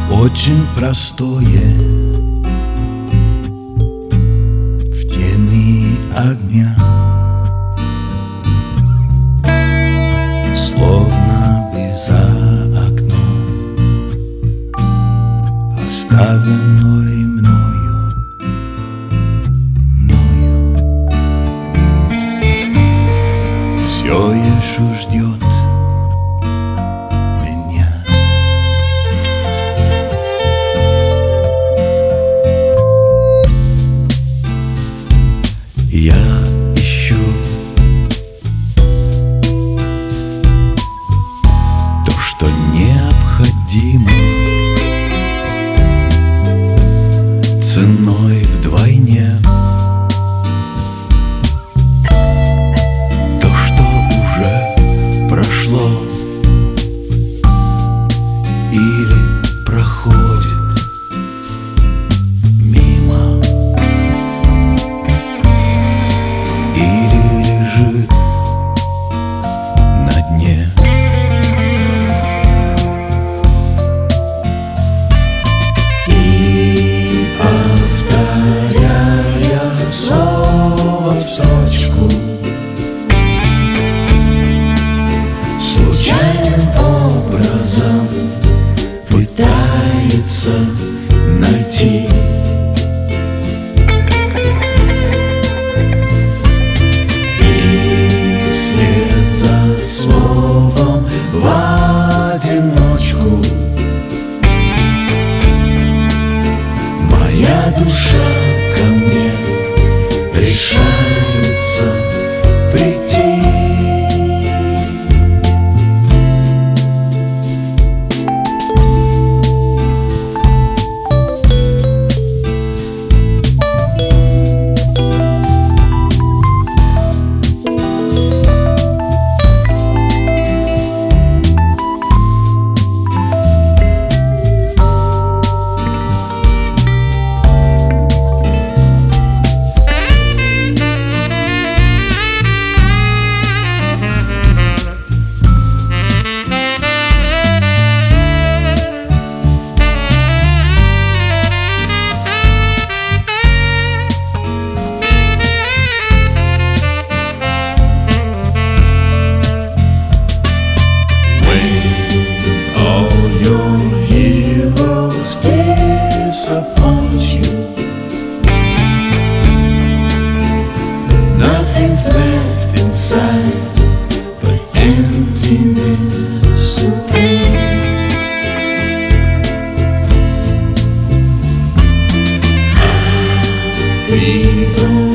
Очень простое в тени огня, словно бы за окном, оставленной мною, все еще ждет меня. Я ищу то, что необходимо, ценой вдвойне. То, что уже прошло или проходит мимо, или лежит на дне. И повторяя слово в строчку, случайным образом пытается найти и вслед за словом в одиночку моя душа ко мне решается прийти. Disappoint you. Nothing's left inside but emptiness and pain. Even